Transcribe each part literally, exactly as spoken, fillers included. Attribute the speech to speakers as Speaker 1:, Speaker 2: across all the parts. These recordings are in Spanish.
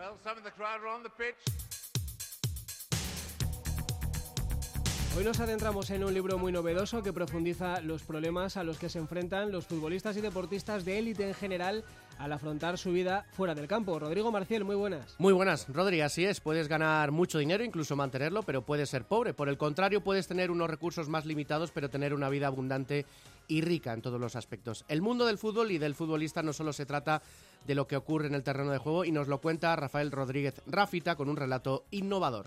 Speaker 1: Hoy nos adentramos en un libro muy novedoso que profundiza los problemas a los que se enfrentan los futbolistas y deportistas de élite en general al afrontar su vida fuera del campo. Rodrigo Marciel, muy buenas.
Speaker 2: Muy buenas, Rodri, así es. Puedes ganar mucho dinero, incluso mantenerlo, pero puedes ser pobre. Por el contrario, puedes tener unos recursos más limitados, pero tener una vida abundante y rica en todos los aspectos. El mundo del fútbol y del futbolista no solo se trata de lo que ocurre en el terreno de juego, y nos lo cuenta Rafael Rodríguez Rafita con un relato innovador.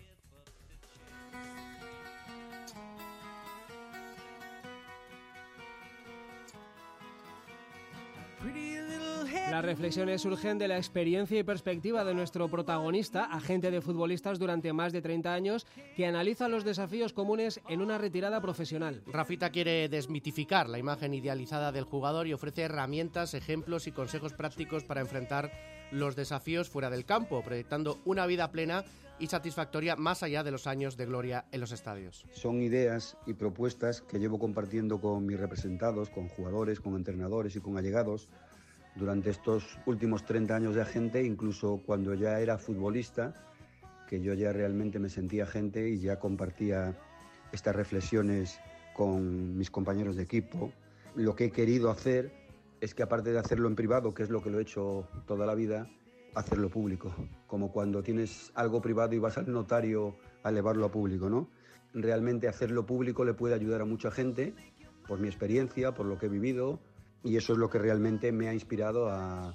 Speaker 1: Las reflexiones surgen de la experiencia y perspectiva de nuestro protagonista, agente de futbolistas durante más de treinta años, que analiza los desafíos comunes en una retirada profesional.
Speaker 2: Rafita quiere desmitificar la imagen idealizada del jugador y ofrece herramientas, ejemplos y consejos prácticos para enfrentar los desafíos fuera del campo, proyectando una vida plena y satisfactoria más allá de los años de gloria en los estadios.
Speaker 3: Son ideas y propuestas que llevo compartiendo con mis representados, con jugadores, con entrenadores y con allegados durante estos últimos treinta años de agente, incluso cuando ya era futbolista, que yo ya realmente me sentía agente y ya compartía estas reflexiones con mis compañeros de equipo. Lo que he querido hacer es que, aparte de hacerlo en privado, que es lo que lo he hecho toda la vida, hacerlo público, como cuando tienes algo privado y vas al notario a elevarlo a público, ¿no? Realmente hacerlo público le puede ayudar a mucha gente, por mi experiencia, por lo que he vivido, y eso es lo que realmente me ha inspirado a,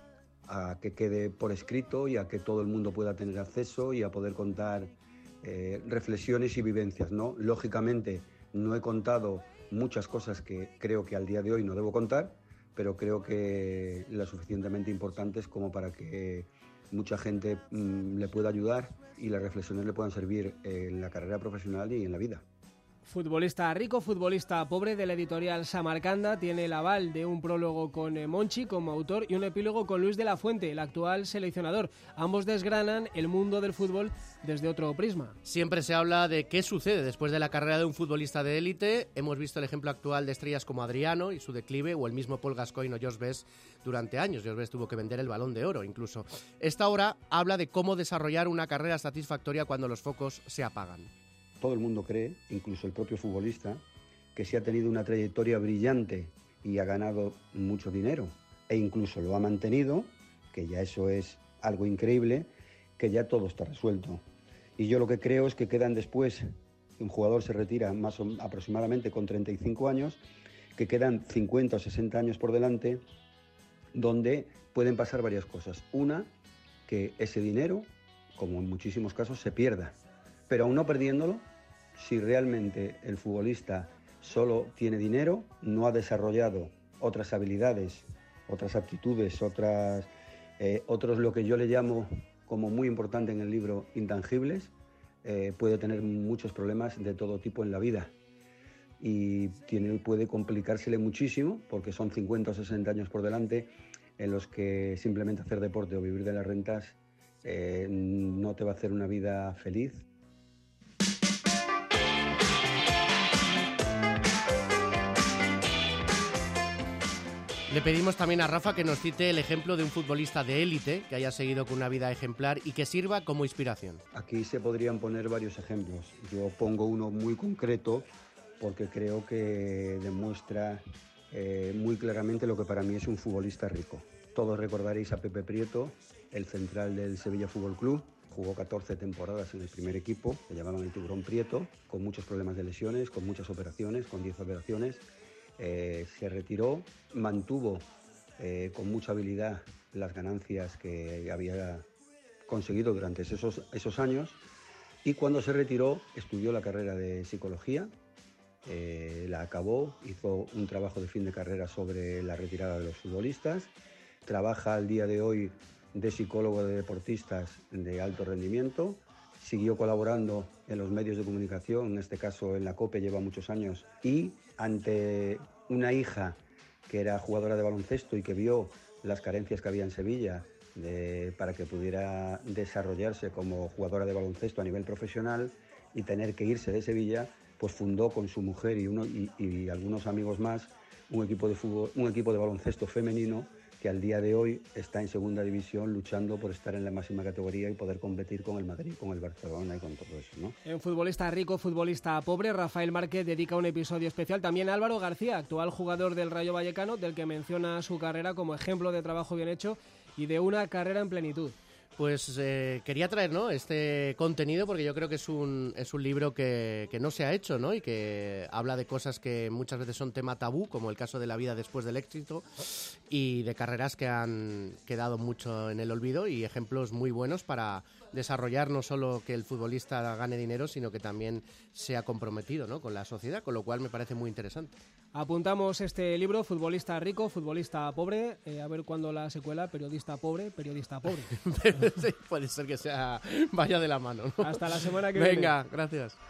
Speaker 3: a que quede por escrito y a que todo el mundo pueda tener acceso y a poder contar eh, reflexiones y vivencias, ¿no? Lógicamente no he contado muchas cosas que creo que al día de hoy no debo contar, pero creo que las suficientemente importantes como para que mucha gente mmm, le pueda ayudar y las reflexiones le puedan servir en la carrera profesional y en la vida.
Speaker 1: Futbolista rico, futbolista pobre, de la editorial Samarcanda, tiene el aval de un prólogo con Monchi como autor y un epílogo con Luis de la Fuente, el actual seleccionador. Ambos desgranan el mundo del fútbol desde otro prisma.
Speaker 2: Siempre se habla de qué sucede después de la carrera de un futbolista de élite. Hemos visto el ejemplo actual de estrellas como Adriano y su declive, o el mismo Paul Gascoigne o George Best durante años. George Best tuvo que vender el Balón de Oro incluso. Esta obra habla de cómo desarrollar una carrera satisfactoria cuando los focos se apagan.
Speaker 3: Todo el mundo cree, incluso el propio futbolista, que si ha tenido una trayectoria brillante y ha ganado mucho dinero e incluso lo ha mantenido, que ya eso es algo increíble, que ya todo está resuelto. Y yo lo que creo es que quedan después, un jugador se retira más o, aproximadamente con treinta y cinco años, que quedan cincuenta o sesenta años por delante, donde pueden pasar varias cosas. Una, que ese dinero, como en muchísimos casos, se pierda. Pero aún no perdiéndolo, si realmente el futbolista solo tiene dinero, no ha desarrollado otras habilidades, otras aptitudes, otras, eh, otros lo que yo le llamo, como muy importante en el libro, intangibles, eh, puede tener muchos problemas de todo tipo en la vida. Y tiene, puede complicársele muchísimo, porque son cincuenta o sesenta años por delante en los que simplemente hacer deporte o vivir de las rentas eh, no te va a hacer una vida feliz.
Speaker 2: Le pedimos también a Rafa que nos cite el ejemplo de un futbolista de élite que haya seguido con una vida ejemplar y que sirva como inspiración.
Speaker 3: Aquí se podrían poner varios ejemplos. Yo pongo uno muy concreto porque creo que demuestra eh, muy claramente lo que para mí es un futbolista rico. Todos recordaréis a Pepe Prieto, el central del Sevilla Fútbol Club. Jugó catorce temporadas en el primer equipo, le llamaban el Tiburón Prieto, con muchos problemas de lesiones, con muchas operaciones, con diez operaciones. Eh, se retiró, mantuvo eh, con mucha habilidad las ganancias que había conseguido durante esos, esos años, y cuando se retiró estudió la carrera de psicología, eh, la acabó, hizo un trabajo de fin de carrera sobre la retirada de los futbolistas, trabaja al día de hoy de psicólogo de deportistas de alto rendimiento. Siguió colaborando en los medios de comunicación, en este caso en la COPE, lleva muchos años, y ante una hija que era jugadora de baloncesto y que vio las carencias que había en Sevilla de, para que pudiera desarrollarse como jugadora de baloncesto a nivel profesional y tener que irse de Sevilla, pues fundó con su mujer y, uno, y, y algunos amigos más un equipo de fútbol, un equipo de baloncesto femenino que al día de hoy está en segunda división luchando por estar en la máxima categoría y poder competir con el Madrid, con el Barcelona y con todo eso, ¿no?
Speaker 1: En Futbolista Rico, Futbolista Pobre, Rafael Márquez dedica un episodio especial también a Álvaro García, actual jugador del Rayo Vallecano, del que menciona su carrera como ejemplo de trabajo bien hecho y de una carrera en plenitud.
Speaker 2: Pues eh, quería traer, ¿no?, este contenido porque yo creo que es un, es un libro que, que no se ha hecho, ¿no?, y que habla de cosas que muchas veces son tema tabú, como el caso de la vida después del éxito, y de carreras que han quedado mucho en el olvido y ejemplos muy buenos para desarrollar no solo que el futbolista gane dinero, sino que también sea comprometido, ¿no?, con la sociedad, con lo cual me parece muy interesante.
Speaker 1: Apuntamos este libro, Futbolista Rico, Futbolista Pobre, eh, a ver cuándo la secuela, Periodista Pobre, Periodista Pobre.
Speaker 2: Sí, puede ser que sea vaya de la mano, ¿no?
Speaker 1: Hasta la semana que
Speaker 2: Venga,
Speaker 1: viene.
Speaker 2: Venga, gracias.